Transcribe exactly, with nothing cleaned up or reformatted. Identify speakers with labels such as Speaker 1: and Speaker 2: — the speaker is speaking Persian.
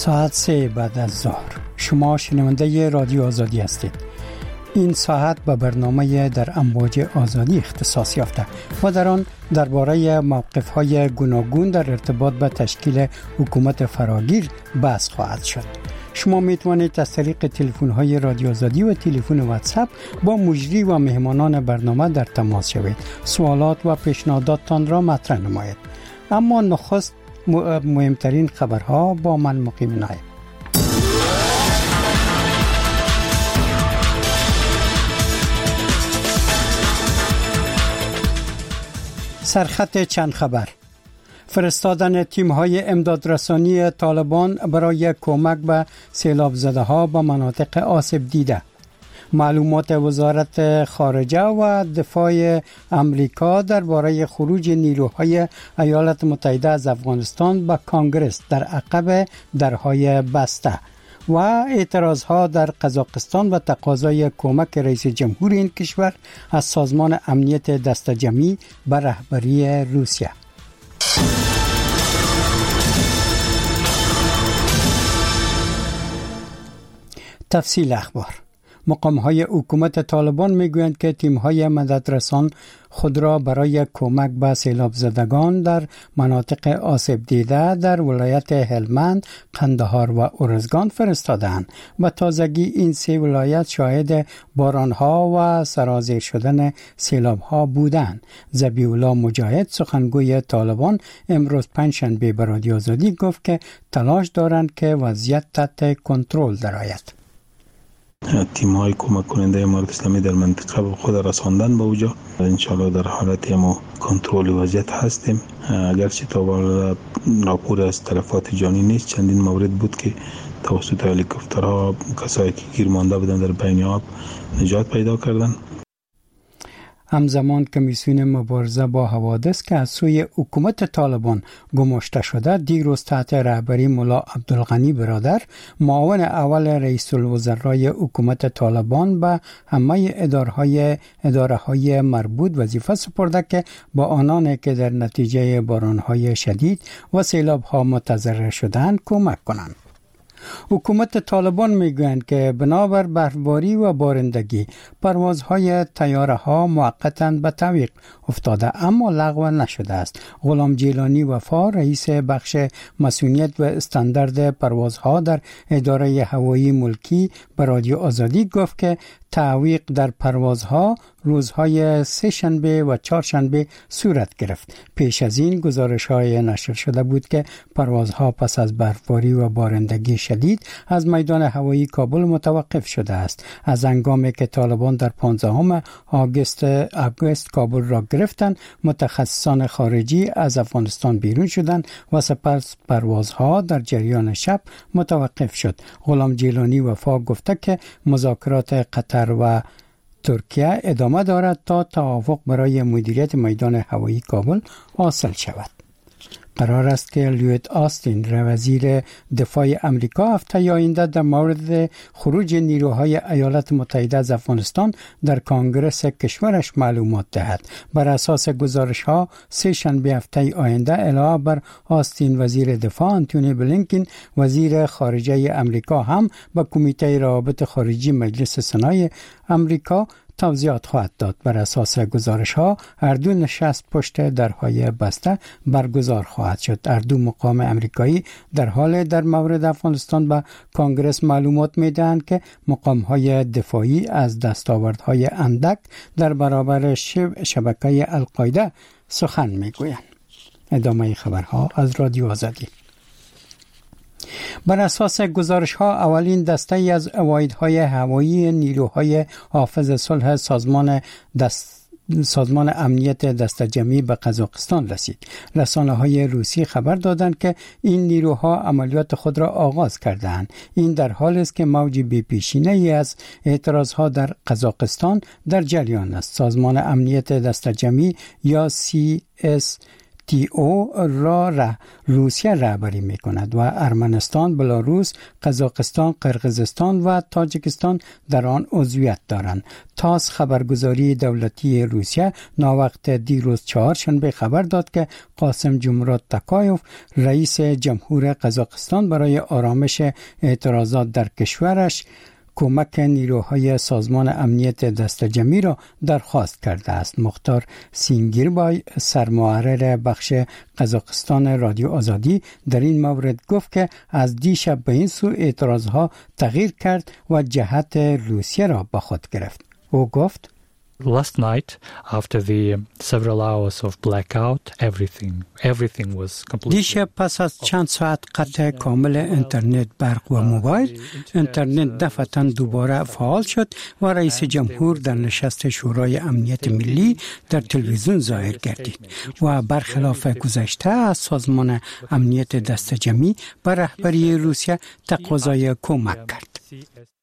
Speaker 1: ساعت سه بعد از ظهر. شما شنونده رادیو آزادی هستید. این ساعت به برنامه در امواج آزادی اختصاص یافته و در آن درباره موقف‌های گوناگون در ارتباط به تشکیل حکومت فراگیر بحث خواهد شد. شما میتوانید از طریق تلفن‌های رادیو آزادی و تلفن واتساپ با مجری و مهمانان برنامه در تماس شوید. سوالات و پیشنهاداتتان را مطرح نمایید. اما نخست مهمترین خبرها با من مقیم نایب. سرخط چند خبر. فرستادن تیم‌های امدادرسانی طالبان برای کمک به سیلاب زده ها به مناطق آسیب دیده. معلومات وزارت خارجه و دفاع امریکا درباره خروج نیروهای ایالات متحده از افغانستان به کانگرس در عقب درهای بسته و اعتراضها در قزاقستان و تقاضای کمک رئیس جمهور این کشور از سازمان امنیت دست جمعی به رهبری روسیه. تفصیل اخبار. مقام‌های حکومت طالبان میگویند که تیم‌های مددرسان خود را برای کمک به سیلاب زدگان در مناطق آسیب دیده در ولایت هلمند، قندهار و ارزگان فرستادند. به تازگی این سه ولایت شاهد باران‌ها و سرازیر شدن سیلاب‌ها بودند. ذبیح‌الله مجاهد سخنگوی طالبان امروز پنجشنبه به رادیو آزادی گفت که تلاش دارند که وضعیت تحت کنترل درآید.
Speaker 2: تیم های کمک کننده امارات اسلامی در منطقه خود رساندن به اوجا. انشالله در حالت ما کنترل وضعیت هستیم. اگرچه تا حالا راپور از تلفات جانی نیست، چندین مورد بود که توسط هلیکوپترها کسایی که گیر مانده بودن در بین آب نجات پیدا کردن.
Speaker 1: همزمان کمیسیون مبارزه با حوادث که از سوی حکومت طالبان گماشته شده دیروز تحت رهبری ملا عبدالغنی برادر، معاون اول رئیس الوزرای حکومت طالبان، به همه ادارهای اداره‌های مربوط وظیفه سپرده که با آنان که در نتیجه باران‌های شدید و سیلاب‌ها متضرر شدند کمک کنند. حکومت طالبان میگویند که بنابر برفباری و بارندگی پروازهای طیاره ها موقتا به تعویق افتاده اما لغو نشده است. غلام جیلانی وفا، رئیس بخش مسئولیت و استاندارد پروازها در اداره هوایی ملکی، به رادیو آزادی گفت که تعویق در پروازها روزهای سه شنبه و چهار شنبه صورت گرفت. پیش از این گزارش‌های نشر شده بود که پروازها پس از برفباری و بارندگی شدید از میدان هوایی کابل متوقف شده است. از هنگامی که طالبان در پانزدهم آگوست آگوست کابل را گرفتند، متخصصان خارجی از افغانستان بیرون شدند و سپس پروازها در جریان شب متوقف شد. غلام جیلانی وفا گفته که مذاکرات قطر و ترکیه ادامه دارد تا توافق برای مدیریت میدان هوایی کابل حاصل شود. قرار است که لوید آستین، وزیر دفاع امریکا، هفته آینده در مورد خروج نیروهای ایالات متحده از افغانستان در کانگرس کشورش معلومات دهد. بر اساس گزارش‌ها سه شنبه هفته آینده علاوه بر آستین، وزیر دفاع آنتونی بلینکن، وزیر خارجه امریکا، هم به کمیته روابط خارجی مجلس سنای امریکا توضیحات خواهد داد. بر اساس گزارش ها هر دو نشست پشت درهای بسته برگزار خواهد شد. هر دو مقام امریکایی در حال در مورد افغانستان به کانگرس معلومات میدهند که مقام های دفاعی از دستاوردهای اندک در برابر شبکه القاعده سخن میگویند. ادامه خبرها از رادیو آزادی. بر اساس گزارش‌ها اولین دسته‌ای از واحدهای هوایی نیروهای حافظ صلح سازمان دست سازمان امنیت دست جمعی به قزاقستان رسید. رسانه‌های روسی خبر دادند که این نیروها عملیات خود را آغاز کردند. این در حالی است که موج بی‌پیشینه‌ای از اعتراضها در قزاقستان در جریان است. سازمان امنیت دست جمعی یا سی اس تی او را, را روسیه رهبری می کند و ارمنستان، بلاروس، قزاقستان، قرقیزستان و تاجیکستان در آن عضویت دارند. تاس خبرگزاری دولتی روسیه ناوقت دیروز چهارشنبه خبر داد که قاسم جمرات تاکایوف رئیس جمهور قزاقستان برای آرامش اعتراضات در کشورش کمک نیروهای سازمان امنیت دست جمعی را درخواست کرده است. مختار سینگیربای سرمحرر بخش قزاقستان رادیو آزادی در این مورد گفت که از دیشب به این سو اعتراضها تغییر کرد و جهت روسیه را به خود گرفت. او گفت
Speaker 3: Last night, after the several hours of blackout, everything, everything was completely.
Speaker 1: دیشب پس از چند ساعت قطع کامل اینترنت، برق و موبایل، اینترنت دفعتاً دوباره فعال شد و رئیس جمهور در نشست شورای امنیت ملی در تلویزیون ظاهر گردید و برخلاف گذشته از سازمان امنیت دست جمعی به رهبری روسیه تقاضای کمک کرد.